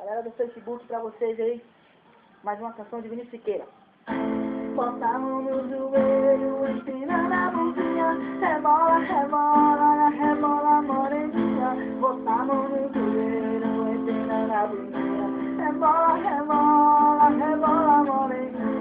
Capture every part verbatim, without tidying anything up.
Galera do Facebook, pra vocês aí, mais uma canção de Vinícius Siqueira. Bota a mão no joelho, empina na bundinha, rebola, rebola, rebola moreninha. Bota a mão no joelho, empina na bundinha, rebola, rebola, rebola moreninha.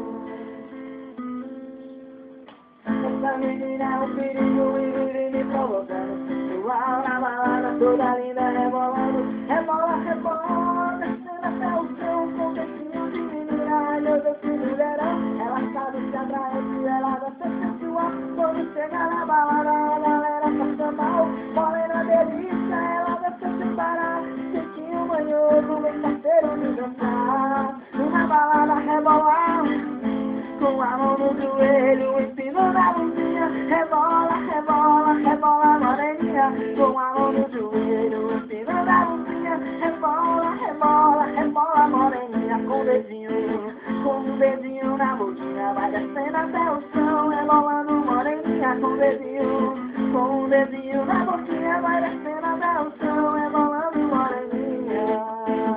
Essa menina é um perigo e vive me provocando, sensual na balada, toda linda rebolando, rebola, rebola, descendo até o chão, com jeitinho de menina, ai meu Deus que mulherão. Ela sabe se atraente, ela dança sensual, quando chega na balada a galera passa mal, morena delícia, ela dança sem parar, jeitinho manhoso, bem parceiro de dançar, numa balada rebolar, com a mão no joelho, empina na bundinha, rebola, rebola, rebola moreninha, com a mão no joelho, empina na bundinha, rebola, rebola, rebola moreninha, com o dedinho, com o dedinho na bundinha, vai descendo até o chão, rebolando moreninha, com o dedinho, com o dedinho na bundinha, vai descendo até o chão, rebolando moreninha.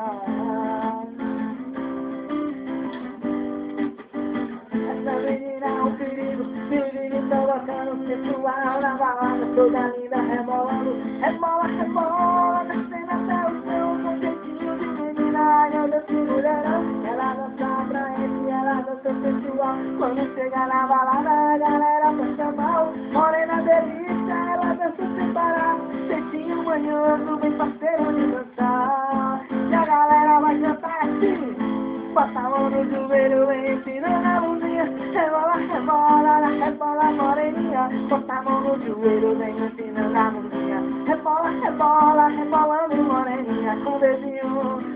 Sensual na balada, toda linda, rebolando, rebola, rebola, descendo até o chão, com jeitinho de menina, ai meu Deus que mulherão. Ela dança atraente, ela dança sensual, quando chega na balada a galera passa mal, morena delícia, ela dança sem parar, jeitinho manhoso, bem parceiro de dançar, e a galera vai cantar assim. Bota a mão no joelho e empina na bundinha, rebola, rebola, rebola moreninha. Bota a mão no joelho e empina na bundinha, rebola, rebola, rebolando moreninha, com o dedinho,